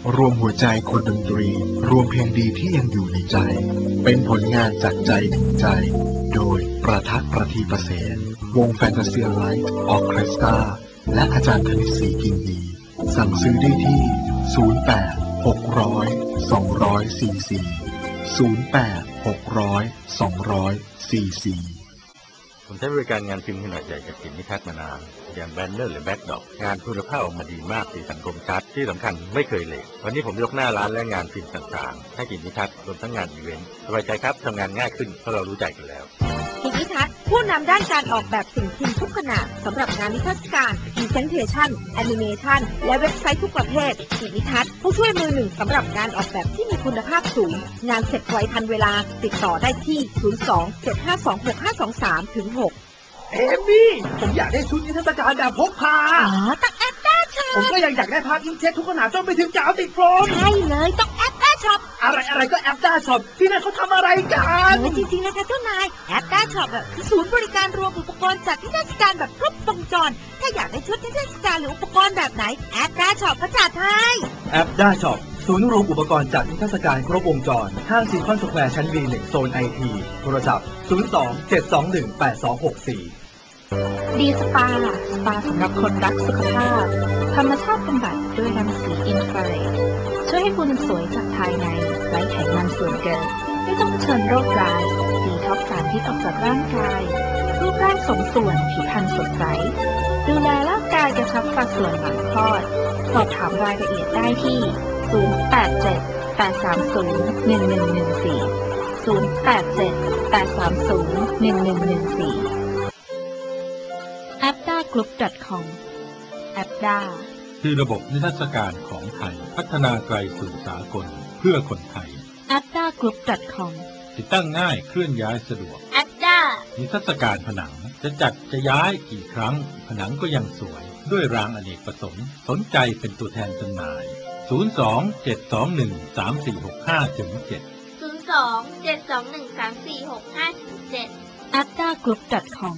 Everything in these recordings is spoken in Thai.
รวมหัวใจคนดนตรีรวมเพลงดีที่ยังอยู่ในใจเป็นผลงานจากใจถึงใจโดยประทักษ์ประทีปเสนวงแฟนตาเซียไลท์ออร์เคสตราและอาจารย์ธนิตศรีกินดีสั่งซื้อได้ที่08 600 200 08 600 200 ผมใช้บริการงานพิมพ์ขนาดใหญ่จากกลิ่นนิทัศน์มานานอย่างแบนเนอร์หรือแบ็กดรอปงานคุณภาพออกมาดีมากสีสันคมชัดที่สำคัญไม่เคยเหลววันนี้ผมยกหน้าร้านและงานพิมพ์ต่างๆให้กลิ่นนิทัศน์รวมทั้งงานอีเวนต์สบายใจครับทำงานง่ายขึ้นเพราะเรารู้ใจกันแล้วกลิ่นนิทัศน์ผู้นำด้านการออกแบบสิ่งพิมพ์ทุกขนาดสำหรับงานนิทรรศการพรีเซนเทชันแอนิเมชันและเว็บไซต์ทุกประเภทกลิ่นนิทัศน์ผู้ช่วยมือหนึ่งสำหรับงานออกแบบที่มีคุณภาพสูงงานเสร็จไวทันเวลาติดต่อได้ที่02-752-6523-6 เอมี่ผมอยากได้ชุดนิทรรศการแบบพกพาต้องแอปได้ช็อปผมก็ยังอยากได้ภาพอินเทสทุกขนาดจนไปถึงกาวติดโฟมใช่เลยต้องแอปได้ช็อปอะไรก็แอปได้ช็อปที่นั่นเขาทำอะไรกันจริงๆนะคะเจ้านายแอปได้ช็อปคือศูนย์บริการรวมอุปกรณ์จัดนิทรรศการแบบครบวงจรถ้าอยากได้ชุดนิทรรศการหรืออุปกรณ์แบบไหนแอปได้ช็อปก็จัดให้แอปได้ช็อปศูนย์รวมอุปกรณ์จัดนิทรรศการครบวงจรห้างซีคอนสแควร์ชั้น B1 โซน IT โทรศัพท์02-721-8264 ดีสปาสำหรับคนรักสุขภาพธรรมชาติบำบัดด้วยรังสีอินฟราเรดช่วยให้คุณสวยจากภายในไร้ไขมันส่วนเกินไม่ต้องเผชิญโรคร้ายดีท็อกซ์สารพิษออกจากร่างกายรูปร่างสมส่วนผิวพรรณสดใสดูแลร่างกายกระชับสัดส่วนหลังคลอดสอบถามรายละเอียดได้ที่087-830-1114 appdagroup.com แอปดาคือระบบนิทรรศการของไทยพัฒนาไกลสู่สากลเพื่อคนไทย appdagroup.com ติดตั้งง่ายเคลื่อนย้ายสะดวกแอปดานิทรรศการผนังจะจัดจะย้ายกี่ครั้งผนังก็ยังสวยด้วยรางอเนกประสงค์สนใจเป็นตัวแทนจำหน่าย 02-721-3465-7 appdagroup.com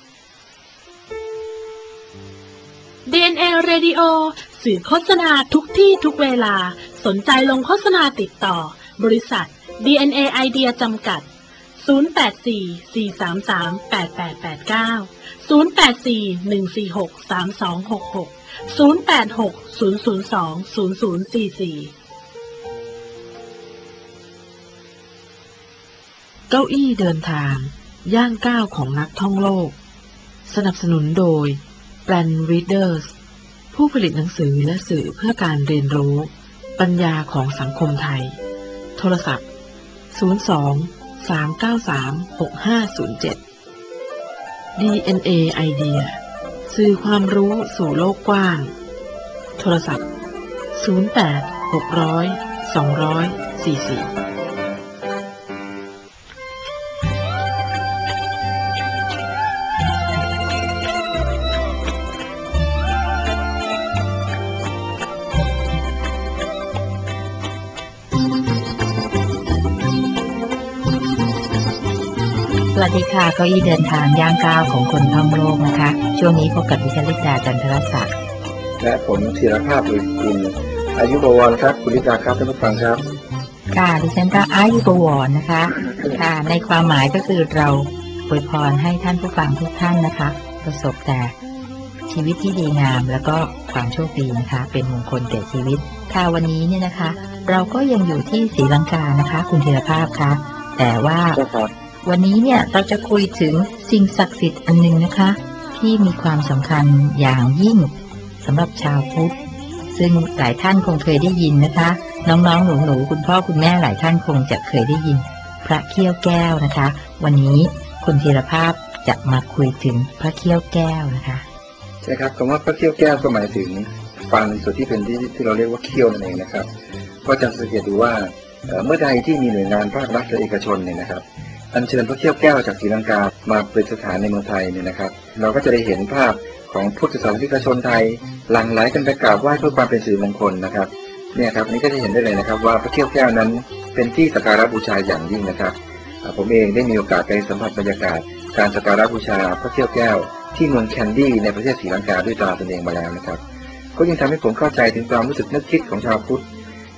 DNA Radio สื่อโฆษณาทุกที่ทุกเวลาสนใจลงโฆษณาติดต่อบริษัท DNA Idea จำกัด 084-433-8889 084-146-3266 086-002-0044 เก้าอี้เดินทางย่างก้าวของนักท่องโลกสนับสนุนโดย Brand Readers ผู้ผลิตหนังสือและสื่อเพื่อการเรียนรู้ปัญญาของสังคมไทยโทรศัพท์02-393-6507 DNA Idea สื่อความรู้สู่โลกกว้างโทรศัพท์08-600-200-44 สวัสดีค่ะเก้าอี้เดินทางย่างก้าวของคนท่องโลกนะคะช่วงนี้พบกับดิฉันลิดาจันทรศักดิ์และผมธีรภาพบุญคุณอายุบวรครับคุณลิดาครับท่านผู้ฟังครับค่ะดิฉันก็อายุบวรนะคะค่ะในความหมายก็คือเราอวยพรให้ท่านผู้ฟังทุกท่านนะคะประสบแต่ชีวิตที่ดีงามแล้วก็ความโชคดีนะคะเป็นมงคลแก่ชีวิตค่ะวันนี้เนี่ยนะคะเราก็ยังอยู่ที่ศรีลังกานะคะคุณธีรภาพคะแต่ว่าวันนี้เนี่ยเราจะคุยถึงสิ่งศักดิ์สิทธิ์อันหนึ่งนะคะที่มีความสำคัญอย่างยิ่งสำหรับชาวพุทธซึ่งหลายท่านคงเคยได้ยินนะคะน้องๆหนูๆคุณพ่อคุณแม่หลายท่านคงจะเคยได้ยินพระเขี้ยวแก้วนะคะวันนี้คุณธีรภาพจะมาคุยถึงพระเขี้ยวแก้วนะคะใช่ครับคำว่าพระเขี้ยวแก้วก็หมายถึงฟันส่วนที่เป็นที่เราเรียกว่าเขี้ยวนั่นเองนะครับก็จะสังเกตดูว่าเมื่อใดที่มีหน่วยงานภาครัฐและเอกชนเนี่ยนะครับอัญเชิญพระเขี้ยวแก้วจากศรีลังกามาประดิษฐานในเมืองไทยเนี่ยนะครับเราก็จะได้เห็นภาพของพุทธศาสนิกชนไทยหลั่งไหลกันไปกราบไหว้เพื่อความเป็นสิริมงคลนะครับเนี่ยครับนี่ก็จะเห็นได้เลยนะครับว่าพระเขี้ยวแก้วนั้นเป็นที่สักการะบูชาอย่างยิ่งนะครับผมเองได้มีโอกาสไปสัมผัสบรรยากาศการสักการะบูชาพระเขี้ยวแก้วที่เมืองแคนดี้ในประเทศศรีลังกาด้วยตาตนเองมาแล้วนะครับก็ยังทำให้ผมเข้าใจถึงความรู้สึกนึกคิดของชาวพุทธ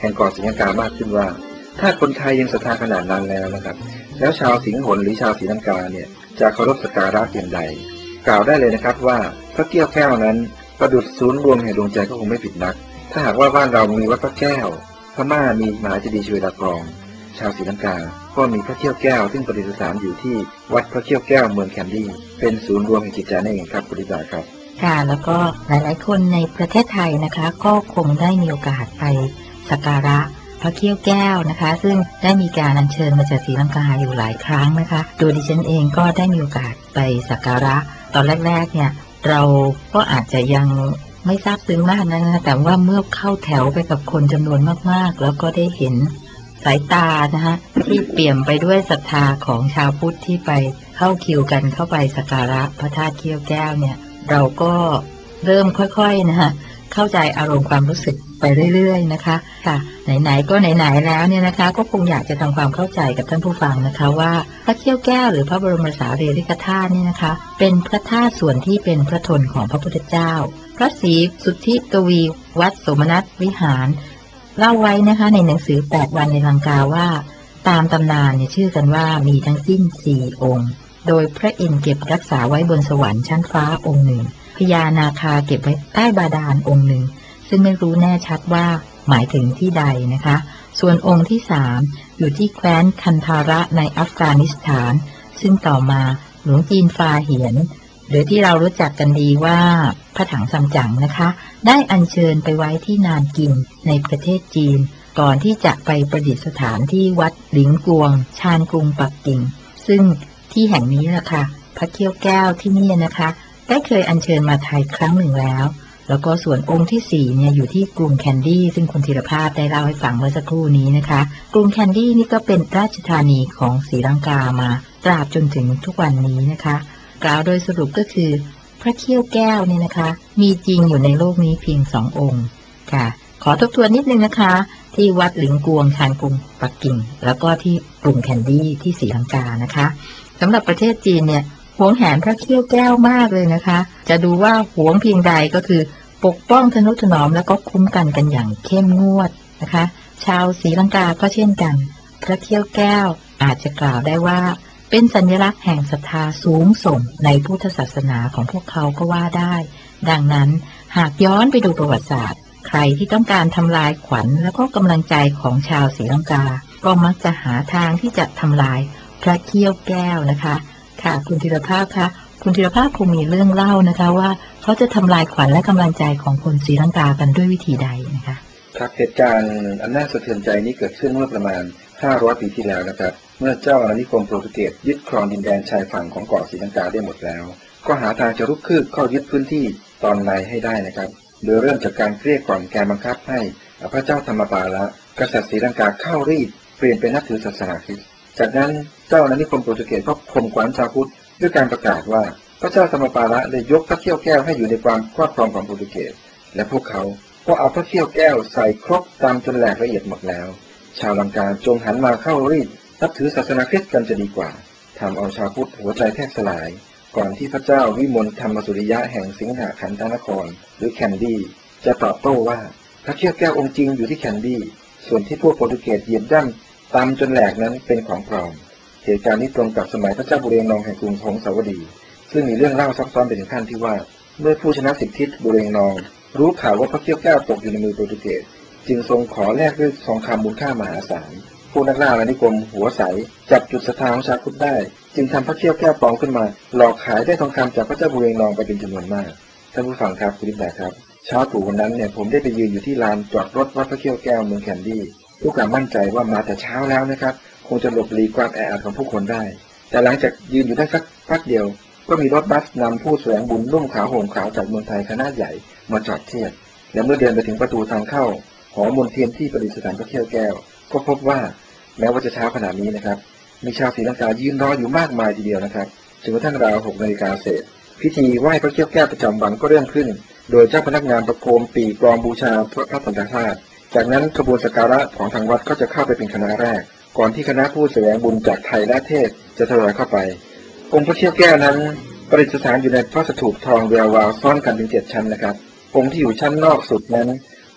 ห่งเกาะศรีลังกามากขึ้นว่าถ้าคนไทยยังศรัทธาขนาดนั้นแล้วนะครับแล้วชาวสิงห์หนหรือชาวศรีลังกาเนี่ยจะเคารพสักการะเพียงใดกล่าวได้เลยนะครับว่าพระเกี้ยวแก้วนั้นประดุจศูนย์รวมแห่งดวงใจก็คงไม่ผิดนักถ้าหากว่าบ้านเรามีวัดพระแก้วพม่ามีมหาเจดีย์ชเวดากองชาวศรีลังกาก็มีพระเกี้ยวแก้วซึ่งประดิษฐานอยู่ที่วัดพระเกี้ยวแก้วเมืองแคนดี้เป็นศูนย์รวมแห่งจิตใจนั่นเองครับคุณดิษฐ์ครับค่ะแล้วก็หลายๆคนในประเทศไทยนะคะก็คงได้มีโอกาสไปสักการะพระเกี้ยวแก้วนะคะซึ่งได้มีการอัญเชิญมาจากศรีลังกาอยู่หลายครั้งนะคะโดยดิฉันเองก็ได้มีโอกาสไปสักการะตอนแรกๆเนี่ยเราก็อาจจะยังไม่ทราบซึ้งมากนะคะแต่ว่าเมื่อเข้าแถวไปกับคนจำนวนมากๆแล้วก็ได้เห็นสายตานะคะที่เปี่ยมไปด้วยศรัทธาของชาวพุทธที่ไปเข้าคิวกันเข้าไปสักการะพระธาตุเกี้ยวแก้วเนี่ยเราก็เริ่มค่อยๆนะคะเข้าใจอารมณ์ความรู้สึกไปเรื่อยๆนะคะค่ะไหนๆก็ไหนๆแล้วเนี่ยนะคะก็คงอยากจะทำความเข้าใจกับท่านผู้ฟังนะคะว่าพระเกี้ยวแก้วหรือพระบรมสารีริกธาตุเนี่ยนะคะเป็นพระธาตุส่วนที่เป็นพระทนของพระพุทธเจ้าพระศรีสุทธิกวีวัดโสมนัสวิหารเล่าไว้นะคะในหนังสือ8วันในลังกาว่าตามตำนานเนี่ยชื่อกันว่ามีทั้งสิ้น4องค์โดยพระอินทร์เก็บรักษาไว้บนสวรรค์ชั้นฟ้าองค์หนึ่งพญานาคาเก็บไว้ใต้บาดาลองค์หนึ่งซึ่งไม่รู้แน่ชัดว่าหมายถึงที่ใดนะคะส่วนองค์ที่3อยู่ที่แคว้นคันธาระในอัฟกานิสถานซึ่งต่อมาหลวงจีนฟาเหียนหรือที่เรารู้จักกันดีว่าพระถังซัมจั๋งนะคะได้อัญเชิญไปไว้ที่นานกินในประเทศจีนก่อนที่จะไปประดิษฐานที่วัดหลิงกวงชานกรุงปักกิ่งซึ่งที่แห่งนี้แหละค่ะพระเกี้ยวแก้วที่นี่นะคะได้เคยอัญเชิญมาไทยครั้งหนึ่งแล้วก็ส่วนองค์ที่4เนี่ยอยู่ที่กรุงแคนดี้ซึ่งคุณธีรภาพได้เล่าให้ฟังเมื่อสักครู่นี้นะคะกรุงแคนดี้นี่ก็เป็นราชธานีของศรีลังกามาตราบจนถึงทุกวันนี้นะคะกล่าวโดยสรุปก็คือพระเกี้ยวแก้วเนี่ยนะคะมีจริงอยู่ในโลกนี้เพียง2องค์ค่ะขอทบทวนนิดนึงนะคะที่วัดหลิงกวงชานกรุงปักกิ่งแล้วก็ที่กรุงแคนดี้ที่ศรีลังกานะคะสำหรับประเทศจีนเนี่ยหวงแหนพระเกี้ยวแก้วมากเลยนะคะจะดูว่าหวงเพียงใดก็คือปกป้องทนุถนอมแล้วก็คุ้มกันกันอย่างเข้มงวดนะคะชาวศรีลังกาก็เช่นกันพระเกี้ยวแก้วอาจจะกล่าวได้ว่าเป็นสัญลักษณ์แห่งศรัทธาสูงส่งในพุทธศาสนาของพวกเขาก็ว่าได้ดังนั้นหากย้อนไปดูประวัติศาสตร์ใครที่ต้องการทำลายขวัญและก็กำลังใจของชาวศรีลังกาก็มักจะหาทางที่จะทำลายพระเกี้ยวแก้วนะคะค่ะคุณธีรภาพคะคุณธีรภาพคงมีเรื่องเล่านะคะว่าเขาจะทำลายขวัญและกำลังใจของคนศรีลังกากันด้วยวิธีใดนะคะครับเหตุการณ์อันน่าสะเทือนใจนี้เกิดขึ้นเมื่อประมาณ500 ปีที่แล้วนะครับเมื่อเจ้าอาณานิคมโปรตุเกสยึดครองดินแดนชายฝั่งของเกาะศรีลังกาได้หมดแล้วก็หาทางจะรุกคืบเข้ายึดพื้นที่ตอนในให้ได้นะครับโดยเริ่มจากการเกลี้ยกล่อมแกบังคับให้พระเจ้าธรรมปาละกษัตริย์ศรีลังกาเข้ารีดเปลี่ยนเป็นนับถือศาสนาคริสต์จากนั้นเจ้าอาณานิคมโปรตุเกสก็ข่มขวัญชาวพุทธด้วยการประกาศว่าพระเจ้าธรรมปาละได้ยกพระเกี้ยวแก้วให้อยู่ในความครอบครองของโปรตุเกสและพวกเขาก็เอาพระเกี้ยวแก้วใส่ครกตามจนแหลกละเอียดหมดแล้วชาวลังกาจงหันมาเข้ารีดนับถือศาสนาคริสต์กันจะดีกว่าทำเอาชาวพุทธหัวใจแทบสลายก่อนที่พระเจ้าวิมลธรรมสุริยะแห่งสิงหขันธนครหรือแคนดี้จะตอบโต้ว่าพระเกี้ยวแก้วองค์จริงอยู่ที่แคนดี้ส่วนที่พวกโปรตุเกสเหยียบย่ำตามจนแหลกนั้นเป็นของปลอมเหตุการณ์นี้ตรงกับสมัยพระเจ้าบุเรงนองแห่งกรุงหงสาวดีซึ่งมีเรื่องเล่าซับซ้อนไปถึงขั้นที่ว่าเมื่อผู้ชนะสิทธิบุเรงนองรู้ข่าวว่าพระเกี้ยวแก้วตกอยู่ในมือโปรตุเกสจึงทรงขอแลกด้วยทองคำมูลค่ามหาศาลผู้นักล่าอาณานิคมหัวใสจับจุดศรัทธาของชาวพุทธได้จึงทำพระเกี้ยวแก้วปลอมขึ้นมาหลอกขายได้ทองคำจากพระเจ้าบุเรงนองไปเป็นจำนวนมากท่านผู้ฟังครับคุณดิษฐ์ครับเช้าตรู่วันนั้นเนี่ยผมได้ไปยืนอยู่ที่ลานจอดรถวัดพระเกี้ยวแก้วเมืองแคนดี้ผู้กำมั่นใจว่ามาแต่เช้าแล้วนะครับคงจะหลบหลีกความแออัดของผู้คนได้แต่หลังจากยืนอยู่ได้สักพักเดียวก็มีรถบัสนำผู้แสวงบุญนุ่งขาวห่มขาวจากเมืองไทยคณะใหญ่มาจอดเทียบและเมื่อเดินไปถึงประตูทางเข้าหอมนเทียนที่ประดิษฐานพระเกี้ยวแก้วก็พบว่าแม้ว่าจะเช้าขนาดนี้นะครับมีชาวศรีลังกายืนรออยู่มากมายทีเดียวนะครับจนกระทั่งราว6 นาฬิกาเศษพิธีไหว้พระเกี้ยวแก้วประจำวันก็เริ่มขึ้นโดยเจ้าพนักงานประโคมปีกลองบูชาพระสังฆทาตุจากนั้นขบวนสักการะของทางวัดก็จะเข้าไปเป็นคณะแรกก่อนที่คณะผู้แสวงบุญจากไทยและเทศจะทยอยเข้าไปองค์พระเกี้ยวแก้วนั้นประดิษฐานอยู่ในพระสถูปทองแวววาวซ้อนกันถึง7 ชั้นนะครับองค์ที่อยู่ชั้นนอกสุดนั้น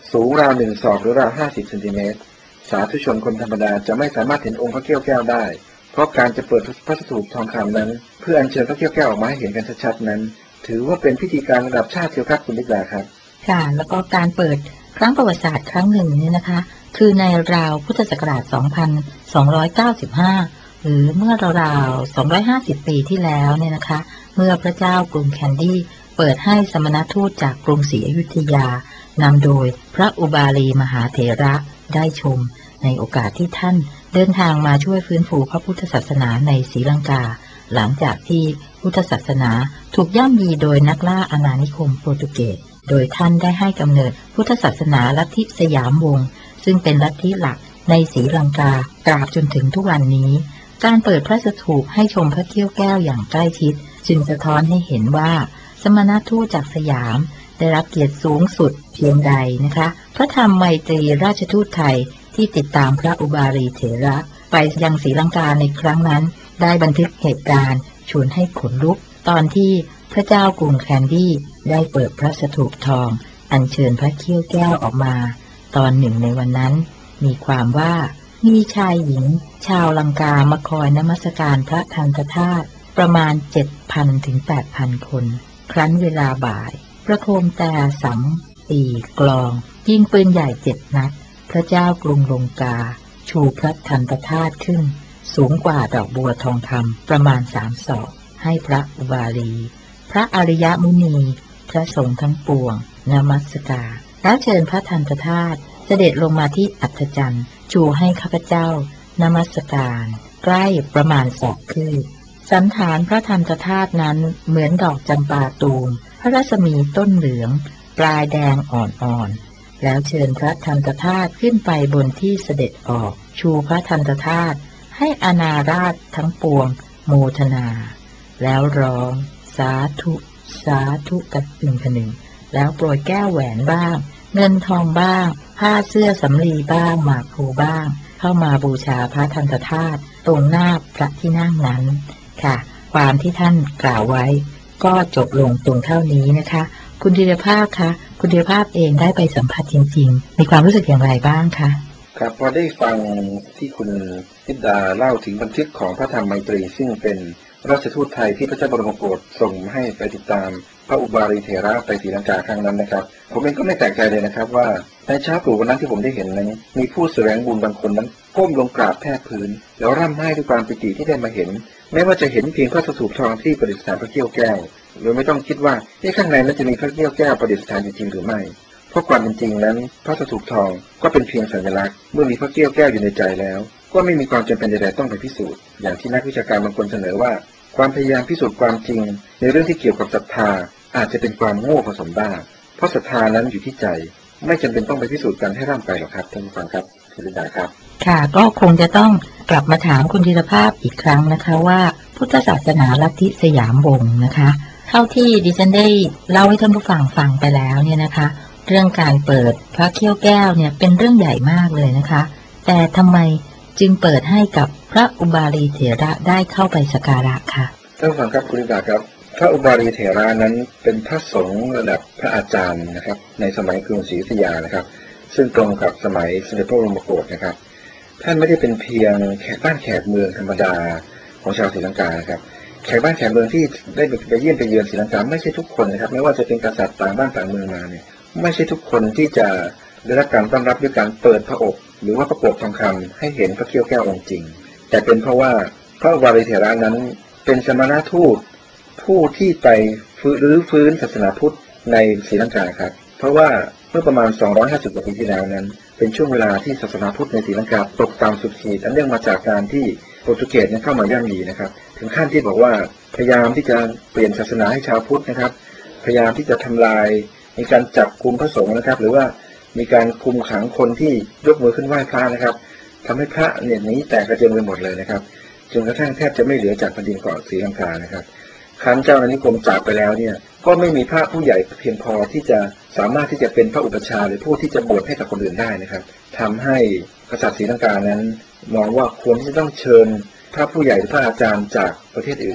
สูงราว1 ศอกหรือราว50 เซนติเมตรสาธุชนคนธรรมดาจะไม่สามารถเห็นองค์พระเขี้ยวแก้วได้เพราะการจะเปิดพระสถูปทองคำนั้นเพื่ออัญเชิญพระเขี้ยวแก้วออกมาให้เห็นกันชัดๆนั้นถือว่าเป็นพิธีการระดับชาติเชียวครับคุณนิดาครับค่ะแล้วก็การเปิดครั้งประวัติศาสตร์ครั้งหนึ่งเนี่ยนะคะคือในราวพุทธศักราช 2295 หรือเมื่อราวๆ250 ปีที่แล้วเนี่ยนะคะเมื่อพระเจ้ากรุงแคนดี้เปิดให้สมณทูตจากกรุงศรีอยุธยานำโดยพระอุบาลีมหาเถระได้ชมในโอกาสที่ท่านเดินทางมาช่วยฟื้นฟูพระพุทธศาสนาในศรีลังกาหลังจากที่พุทธศาสนาถูกย่ำยีโดยนักล่าอาณานิคมโปรตุเกสโดยท่านได้ให้กำเนิดพุทธศาสนาลัทธิสยามวงศ์ซึ่งเป็นลัทธิหลักในศรีลังกาตราบจนถึงทุกวันนี้การเปิดพระสถูปให้ชมพระเขี้ยวแก้วอย่างใกล้ชิดจึงสะท้อนให้เห็นว่าสมณทูตจากสยามได้รับเกียรติสูงสุดเพียงใดนะคะพระธรรมไมตรีราชทูตไทยที่ติดตามพระอุบาลีเถระไปยังศรีลังกาในครั้งนั้นได้บันทึกเหตุการณ์ชวนให้ขนลุกตอนที่พระเจ้ากรุงแคนดี้ได้เปิดพระสถูปทองอัญเชิญพระเขี้ยวแก้วออกมาตอนหนึ่งในวันนั้นมีความว่ามีชายหญิงชาวลังกามาคอยนมัสการพระทันตธาตุประมาณ 7,000 ถึง 8,000 คนครั้นเวลาบ่ายประโคมแต่สังตีกลองยิงปืนใหญ่7 นัดพระเจ้ากรุงลงกาชูพระทันตธาตุขึ้นสูงกว่าดอกบัวทองคำประมาณ3 ศอกให้พระอุบาลีพระอริยมุนีพระสงฆ์ทั้งปวงนมัสการแล้วเชิญพระทันตธาตุเสด็จลงมาที่อัฐจันทร์ชูให้ข้าพเจ้านมัสการใกล้ประมาณศอกคืบสันฐานพระทันตธาตุนั้นเหมือนดอกจำปาตูมพระรัศมีต้นเหลืองปลายแดงอ่อนๆแล้วเชิญพระทันตธาตุขึ้นไปบนที่เสด็จออกชูพระทันตธาตุให้อาณาราษฎร์ทั้งปวงโมทนาแล้วร้องสาธุสาธุกันอึ่งขนึงแล้วโปรยแก้วแหวนบ้างเงินทองบ้างผ้าเสื้อสำลีบ้างหมากพลูบ้างเข้ามาบูชาพระทันตธาตุตรงหน้าพระที่นั่งนั้นค่ะความที่ท่านกล่าวไว้ก็จบลงตรงเท่านี้นะคะคุณธีรภาพคะคุณธีรภาพเองได้ไปสัมผัสจริงๆมีความรู้สึกอย่างไรบ้างคะครับพอได้ฟังที่คุณนิดาเล่าถึงบันทึกของพระธรรมไมตรีซึ่งเป็นราชทูตไทยที่พระเจ้าบรมโกศส่งให้ไปติดตามพระอุบาลีเถระไปศรีลังกาครั้งนั้นนะครับผมเองก็ไม่แปลกใจเลยนะครับว่าในเช้าตรู่วันนั้นที่ผมได้เห็นนั้นมีผู้แสวงบุญบางคนนั้นก้มลงกราบแทบพื้นแล้วร่ำไห้ด้วยความปิติที่ได้มาเห็นแม้ว่าจะเห็นเพียงพระสถูปทองที่ประดิษฐานพระเขี้ยวแก้วโดยไม่ต้องคิดว่าข้างในนั้นจะมีพระเขี้ยวแก้วประดิษฐานจริงหรือไม่เพราะความเป็นจริงนั้นพระสถูปทองก็เป็นเพียงสัญลักษณ์เมื่อมีพระเขี้ยวแก้วอยู่ในใจแล้วก็ไม่มีความจำเป็นใดๆต้องไปพิสูจน์อย่างที่นักวิชาการบางคนเสนอว่าความพยายามพิสูจน์ความจริงในเรื่องที่เกี่ยวกับศรัทธาอาจจะเป็นความโง่ผสมบ้าเพราะศรัทธานั้นอยู่ที่ใจไม่จำเป็นต้องไปพิสูจน์กันให้ร่ำไปหรอกครับท่านผู้ฟังครับคุณลินดาครับค่ะก็คงจะต้องกลับมาถามคุณธีรภาพอีกครั้งนะคะว่าพุทธศาสนาลัทธิสยามวงศ์นะคะเท่าที่ดิฉันได้เล่าให้ท่านผู้ฟังฟังไปแล้วเนี่ยนะคะเรื่องการเปิดพระเขี้ยวแก้วเนี่ยเป็นเรื่องใหญ่มากเลยนะคะแต่ทำไมจึงเปิดให้กับพระอุบาลีเถระได้เข้าไปสักการะค่ะท่านผู้ฟังครับคุณลินดาครับพระอุบาลีเถระนั้นเป็นพระสงฆ์ระดับพระอาจารย์นะครับในสมัยกรุงศรีอยุธยานะครับซึ่งตรงกับสมัยสมเด็จพระบรมโกศนะครับท่านไม่ได้เป็นเพียงแขกบ้านแขกเมืองธรรมดาของชาวศรีลังกาครับแขกบ้านแขกเมืองที่ได้ไปเยี่ยมไปเยือนศรีลังกาไม่ใช่ทุกคนนะครับไม่ว่าจะเป็นกษัตริย์ต่างบ้านต่างเมืองมาเนี่ยไม่ใช่ทุกคนที่จะได้รับการต้อนรับด้วยการเปิดพระอกหรือว่าพระโกศทองคำให้เห็นพระเขี้ยวแก้วองค์จริงแต่เป็นเพราะว่าพระอุบาลีเถระนั้นเป็นสมณทูตผู้ที่ไปรื้อฟื้นศาสนาพุทธในศรีลังกาครับเพราะว่าเมื่อประมาณ250 กว่าปีที่แล้วนั้นเป็นช่วงเวลาที่ศาสนาพุทธในศรีลังกาตกต่ำสุดขีดอันเนื่องมาจากการที่โปรตุเกสเข้ามาย่ำยีนะครับถึงขั้นที่บอกว่าพยายามที่จะเปลี่ยนศาสนาให้ชาวพุทธนะครับพยายามที่จะทำลายมีการจับกุมพระสงฆ์นะครับหรือว่ามีการคุมขังคนที่ยกมือขึ้นไหว้พระนะครับทำให้พระเนี่ยหนีแตกกระเจิงไปหมดเลยนะครับจนกระทั่งแทบจะไม่เหลือจากแผ่นดินเกาะศรีลังกานะครับครั้นเจ้าอาณานิคมจากไปแล้วเนี่ยก็ไม่มีพระผู้ใหญ่เพียงพอที่จะสามารถที่จะเป็นพระอุปชาหรือผู้ที่จะบวชให้กับคนอื่นได้นะครับทำให้กษัตริย์ศรีลังกานั้นมองว่าควรที่จะต้องเชิญพระผู้ใหญ่หรือพระอาจารย์จากประเทศอื่น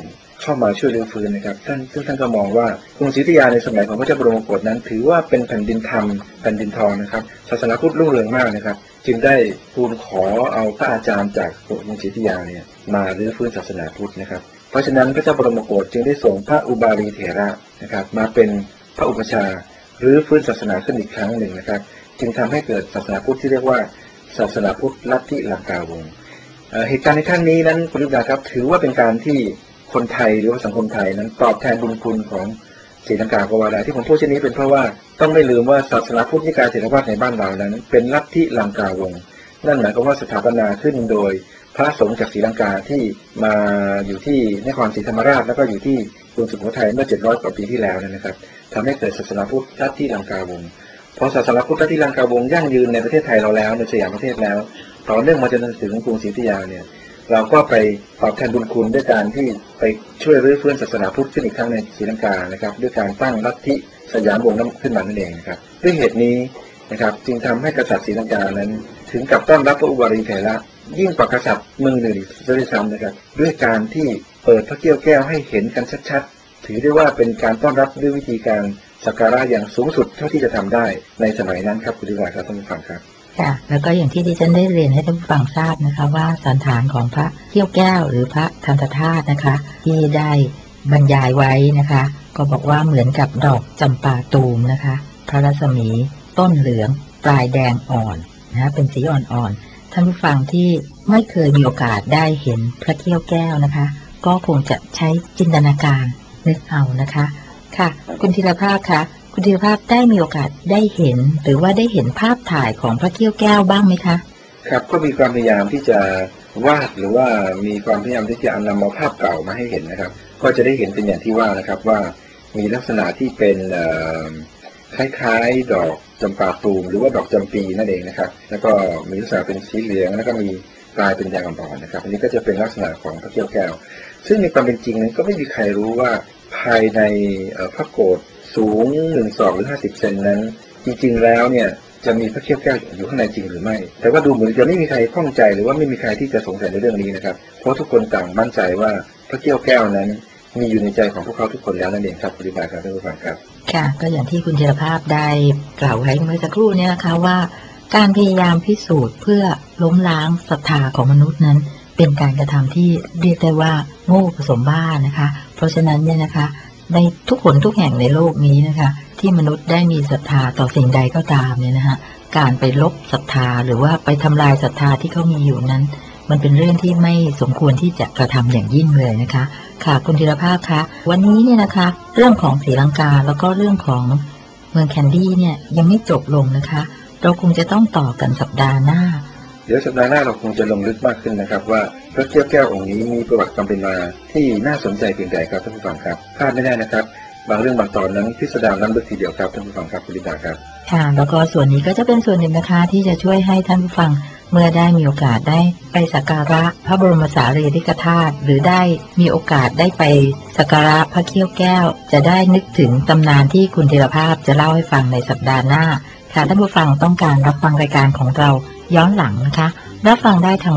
เข้ามาช่วยรื้อฟื้นนะครับซึ่งท่านก็มองว่ากรุงศรีอยุธยาในสมัยของพระเจ้าบรมโกศนั้นถือว่าเป็นแผ่นดินธรรมแผ่นดินทองนะครับศาสนาพุทธรุ่งเรืองมากนะครับจึงได้ทูลขอเอาพระอาจารย์จากกรุงศรีอยุธยาเนี่ยมารื้อฟื้นศาสนาพุทธนะครับเพราะฉะนั้นพระเจ้าบรมโกศจึงได้ส่งพระอุบาลีเถระนะครับมาเป็นพระอุปชารื้อฟื้นศาสนาขึ้นอีกครั้งหนึ่งนะครับจึงทำให้เกิดศาสนาพุทธที่เรียกว่าศาสนาพุทธลัทธิลังกาวงศ์เหตุการณ์ในครั้งนี้นั้นคุณผู้ชมครับถือว่าเป็นการที่คนไทยหรือว่าสังคมไทยนั้นตอบแทนบุญคุณของศรีลังกาก็ว่าได้ที่ผมพูดเช่นนี้เป็นเพราะว่าต้องไม่ลืมว่าศาสนาพุทธนิกายเถรวาทในบ้านเรานั้นเป็นลัทธิลังกาวงศ์นั่นหมายความว่าสถาปนาขึ้นโดยพระสงฆ์จากศรีลังกาที่มาอยู่ที่นครศรีธรรมราชแล้วก็อยู่ที่กรุงสุโขทัยเมื่อ700 กว่าปีที่แล้วนะครับทำให้เกิดศาสนาพุทธลัทธิลังกาวงศ์พอศาสนาพุทธลัทธิลังกาวงศ์ยั่งยืนในประเทศไทยเราแล้วในสยามประเทศแล้วต่อเนื่องมาจนถึงกรุงศรีอยุธยาเนี่ยเราก็ไปตอบแทนบุญคุณด้วยการที่ไปช่วยรื้อฟื้นศาสนาพุทธขึ้นอีกครั้งในศรีลังกานะครับด้วยการตั้งลัทธิสยามวงศ์นั้นขึ้นมานั่นเองนะครับด้วยเหตุนี้นะครับจึงทำให้กษัตริย์ศรีลังกานั้นถึงกับต้อนรับพระอุบาลีเถระยิ่งกว่ากษัตริย์เมืองอื่นด้วยซ้ำนะครับด้วยการที่เปิดพระเกี้ยวแก้วให้เห็นกันชัดๆถือได้ว่าเป็นการต้อนรับด้วยวิธีการสักการะอย่างสูงสุดเท่าที่จะทำได้ในสมัยนั้นครับคุณผู้ฟังครับท่านผู้ฟังครับค่ะแล้วก็อย่างที่ดิฉันได้เรียนให้ท่านผู้ฟังทราบนะคะว่าสันฐานของพระเกี้ยวแก้วหรือพระทันตธาตุนะคะที่ได้บรรยายไว้นะคะก็บอกว่าเหมือนกับดอกจำปาตูมนะคะพระรัศมีต้นเหลืองปลายแดงอ่อนนะเป็นสีอ่อนๆท่านผู้ฟังที่ไม่เคยมีโอกาสได้เห็นพระเกี้ยวแก้วนะคะก็คงจะใช้จินตนาการนึกเอานะคะค่ะคุณธีรภาพคะคุณธีรภาพได้มีโอกาสได้เห็นหรือว่าได้เห็นภาพถ่ายของพระเกี้ยวแก้วบ้างไหมคะครับก็มีความพยายามที่จะวาดหรือว่ามีความพยายามที่จะนำเอาภาพเก่ามาให้เห็นนะครับก็จะได้เห็นเป็นอย่างที่ว่านะครับว่ามีลักษณะที่เป็นคล้ายๆดอกจำปาตูมหรือว่าดอกจำปีนั่นเองนะครับแล้วก็มีลักษณะเป็นสีเหลืองแล้วก็มีปลายเป็นแดงอ่อนๆนะครับอันนี้ก็จะเป็นลักษณะของพระเกี้ยวแก้วซึ่งในความเป็นจริงนั้นก็ไม่มีใครรู้ว่าภายในพระโกศสูง1 ศอกหรือ50 เซนนั้นจริงๆแล้วเนี่ยจะมีพระเกี้ยวแก้วอยู่ข้างในจริงหรือไม่แต่ว่าดูเหมือนจะไม่มีใครข้องใจหรือว่าไม่มีใครที่จะสงสัยในเรื่องนี้นะครับเพราะทุกคนต่างมั่นใจว่าพระเกี้ยวแก้วนั้นมีอยู่ในใจของพวกเขาทุกคนแล้วนั่นเองครับปฏิบัติครับท่านผู้ฟังครับค่ะก็อย่างที่คุณธีรภาพได้กล่าวไว้เมื่อสักครู่นี้นะคะว่าการพยายามพิสูจน์เพื่อล้มล้างศรัทธาของมนุษย์นั้นเป็นการกระทำที่เรียกได้ว่าโง่ผสมบ้านะคะเพราะฉะนั้นเนี่ยนะคะในทุกคนทุกแห่งในโลกนี้นะคะที่มนุษย์ได้มีศรัทธาต่อสิ่งใดก็ตามเนี่ยนะคะการไปลบศรัทธาหรือว่าไปทำลายศรัทธาที่เขามีอยู่นั้นมันเป็นเรื่องที่ไม่สมควรที่จะกระทำอย่างยิ่งเลยนะคะค่ะคุณธีรภาพคะวันนี้เนี่ยนะคะเรื่องของศรีลังกาแล้วก็เรื่องของเมืองแคนดี้เนี่ยยังไม่จบลงนะคะเราคงจะต้องต่อกันสัปดาห์หน้าเดี๋ยวสัปดาห์หน้าเราคงจะลงลึกมากขึ้นนะครับว่าพระเกี้ยวแก้วองค์นี้มีประวัติความเป็นมาที่น่าสนใจเพียงใดครับท่านผู้ฟังครับพลาดไม่ได้นะครับบางเรื่องบางตอนนั้นพิสดารล้ำลึกทีเดียวครับท่านผู้ฟังครับคุณลิดาครับค่ะแล้วก็ส่วนนี้ก็จะเป็นส่วนหนึ่งนะคะที่จะช่วยให้ท่านผู้ฟังเมื่อได้มีโอกาสได้ไปสักการะพระบรมสารีริกธาตุหรือได้มีโอกาสได้ไปสักการะพระเกี้ยวแก้วจะได้นึกถึงตำนานที่คุณธีรภาพจะเล่าให้ฟังในสัปดาห์หน้าค่ะท่านผู้ฟังต้องการรับฟังรายการของเราย้อนหลังนะคะรับฟังได้ทาง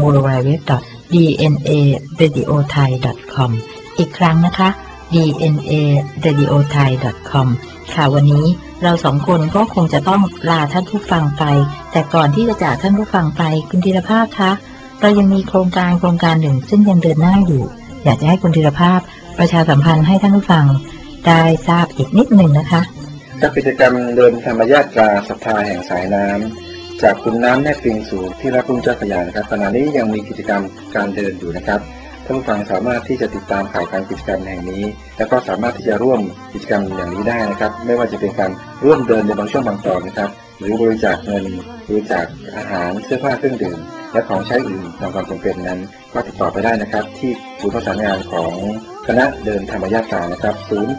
www.dnaradiothai.com อีกครั้งนะคะ dnaradiothai.com ค่ะวันนี้เราสองคนก็คงจะต้องลาท่านผู้ฟังไปแต่ก่อนที่จะจากท่านผู้ฟังไปคุณธีรภาพคะเรายังมีโครงการหนึ่งซึ่งยังเดินหน้าอยู่อยากจะให้คุณธีรภาพประชาสัมพันธ์ให้ท่านผู้ฟังได้ทราบอีกนิดหนึ่งนะคะกิจกรรมเดินธรรมญาตราศรัทธาแห่งสายน้ำจากขุนน้ำแม่ปิงสู่ที่รับรุ่งเจ้าพระยานะครับขณะนี้ยังมีกิจกรรมการเดินอยู่นะครับท่านผู้ฟังสามารถที่จะติดตามข่าวการกิจกรรมแห่งนี้แล้วก็สามารถที่จะร่วมกิจกรรมอย่างนี้ได้นะครับไม่ว่าจะเป็นการร่วมเดินในบางช่วงบางตอนนะครับหรือบริจาคเงินบริจาคอาหารเสื้อผ้าเครื่องดื่มและของใช้อื่นตามความจำเป็นนั้นก็ติดต่อไปได้นะครับที่ศูนย์ประสานงานของคณะเดินธรรมญาตรานะครับ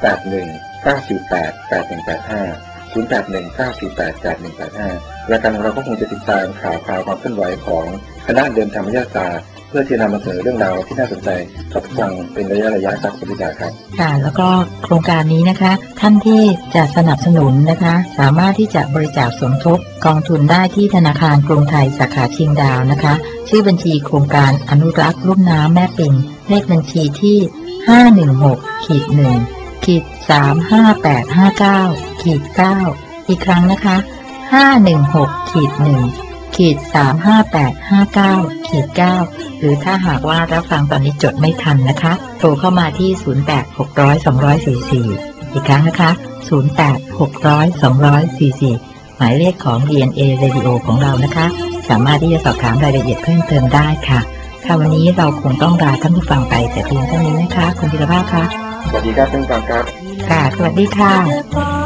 0819488185 รายการของเราก็คงจะติดตามข่าวความเคลื่อนไหวของคณะเดินธรรมญาตราเพื่อที่นำมาเสนอเรื่องราวที่น่าสนใจกับผู้ฟังเป็นระยะครับคุณผู้ชมครับค่ะแล้วก็โครงการนี้นะคะท่านที่จะสนับสนุนนะคะสามารถที่จะบริจาคสมทบกองทุนได้ที่ธนาคารกรุงไทยสาขาเชียงดาวนะคะชื่อบัญชีโครงการอนุรักษ์ลุ่มน้ำแม่ปิงเลขบัญชีที่ 516-1-35859-9อีกครั้งนะคะ516-1-35859-9หรือถ้าหากว่ารับฟังตอนนี้จดไม่ทันนะคะโทรเข้ามาที่08600244อีกครั้งนะคะ08600244หมายเลขของ DNA Radio ของเรานะคะสามารถที่จะสอบถามรายละเอียดเพิ่มเติมได้ค่ะวันนี้เราคงต้องลาท่านผู้ฟังไปแต่เพียงเท่านี้นะคะคุณธีรภาพคะสวัสดีครับท่านผู้ฟังครับค่ะสวัสดีค่ะ